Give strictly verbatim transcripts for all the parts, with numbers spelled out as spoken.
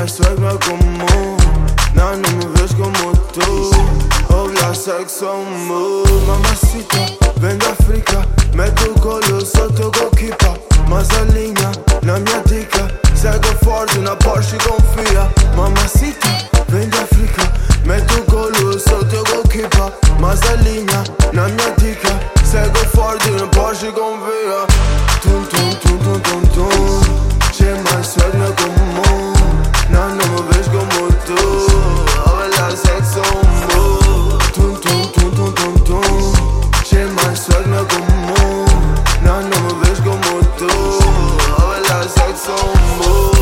mais swag não é comum. Não, não me vês como tu. Ouve lá, sexo mood. Mamacita, vem da África. Mete o colo, sou teu goalkeeper. Mas a linha, na minha dica. Segue forte na Porsche e confia. Mamacita, vem da África. Mete o colo, sou teu goalkeeper. Mas a linha, na minha dica. Segue forte na Porsche e confia. Tum, tum, tum, tum, tum, tum. Cheio mais swag não é comum. Não, não me vês como tu. Olha, sexo mood. Tum, tum, tum, tum, tum, tum. Cheio mais swag não é comum. Não, não me vês como tu. Olha, sexo mood.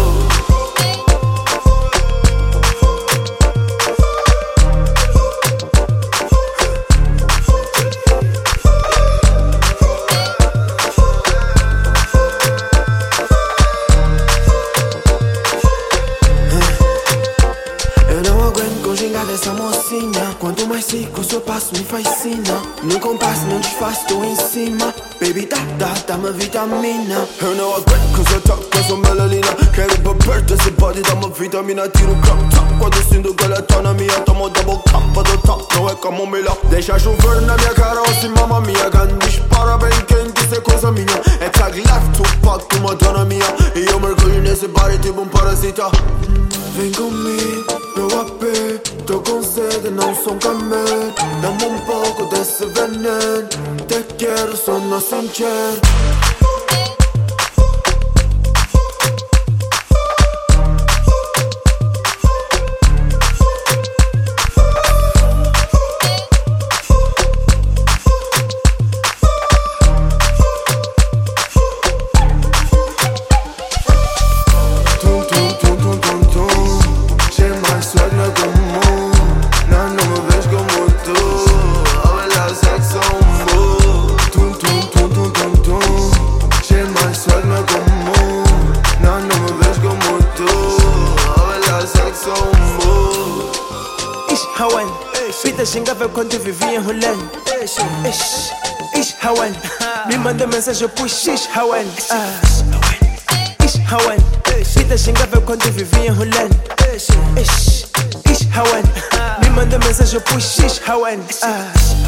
Dessa mocinha, quanto mais rico o seu passo me fascina. No compasso não desfaço, tô em cima. Baby, dá, dá, dá-me vitamina. Eu não aguento com seu toque, com sua melanina. Quero ir pra perto desse body, dá-me vitamina. Tiro o crop top, quando sinto que ela tá na minha. Tomo double cup, do top, não é como melhor. Deixa chover na minha cara, ou se mama minha. Gun dispara bem quente, isso é coisa minha. É tag left, Tupac, uma dona minha. E eu mergulho nesse body tipo um parasita. Vem comigo, meu A P. Tô com sede, não sou um camelo. Dá-me um pouco desse veneno. Te quero, só não sincero. Hawan, Peter xingava quando vivia enrolando. Ish, ish, Hawan, me manda mensagem, puxa, ish, Hawan. Ish, Hawan, Peter xingava quando vivia enrolando. Ish, ish, Hawan, me manda mensagem, puxa, ish, Hawan.